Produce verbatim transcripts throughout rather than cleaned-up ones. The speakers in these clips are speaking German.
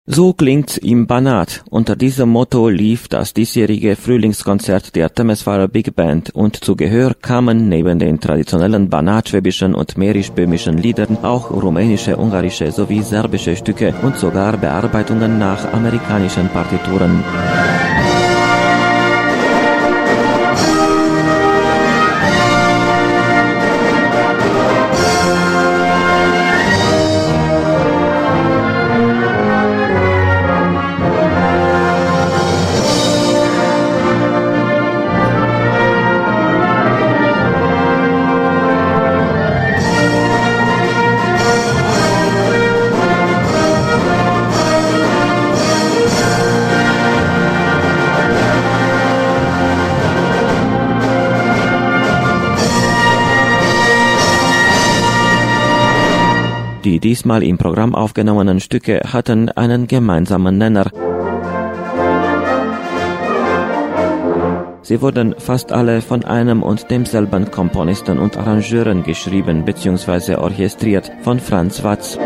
So klingt's im Banat. Unter diesem Motto lief das diesjährige Frühlingskonzert der Temeswarer Big Band und zu Gehör kamen neben den traditionellen banatschwäbischen und mährisch-böhmischen Liedern auch rumänische, ungarische sowie serbische Stücke und sogar Bearbeitungen nach amerikanischen Partituren. Die diesmal im Programm aufgenommenen Stücke hatten einen gemeinsamen Nenner. Sie wurden fast alle von einem und demselben Komponisten und Arrangeuren geschrieben bzw. orchestriert, von Franz Watz.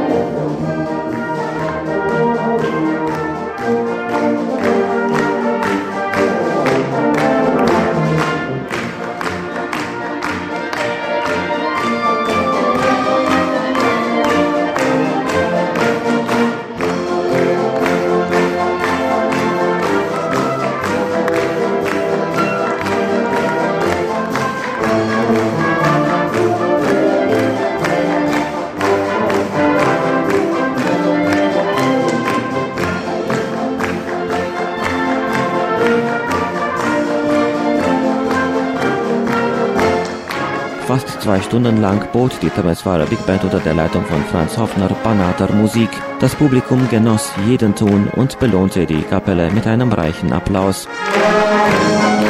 Fast zwei Stunden lang bot die Temeswarer Big Band unter der Leitung von Franz Hoffner Banater Musik. Das Publikum genoss jeden Ton und belohnte die Kapelle mit einem reichen Applaus.